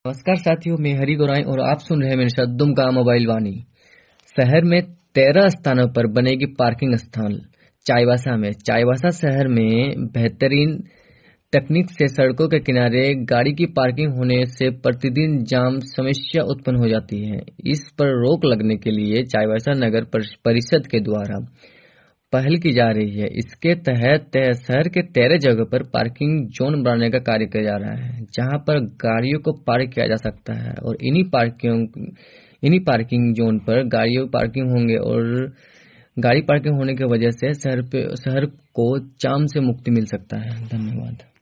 नमस्कार साथियों, मैं हरी गोराई और आप सुन रहे हैं मेरे साथ दुम का मोबाइल वाणी। शहर में 13 स्थानों पर बनेगी पार्किंग स्थल। चाईबासा शहर में बेहतरीन तकनीक से सड़कों के किनारे गाड़ी की पार्किंग होने से प्रतिदिन जाम समस्या उत्पन्न हो जाती है। इस पर रोक लगने के लिए चाईबासा नगर परिषद के द्वारा पहल की जा रही है। इसके तहत शहर के 13 जगह पर पार्किंग जोन बनाने का कार्य किया जा रहा है, जहां पर गाड़ियों को पार्क किया जा सकता है और इन्हीं पार्किंग जोन पर गाड़ियों पार्किंग होंगे और गाड़ी पार्किंग होने की वजह से शहर को जाम से मुक्ति मिल सकता है। धन्यवाद।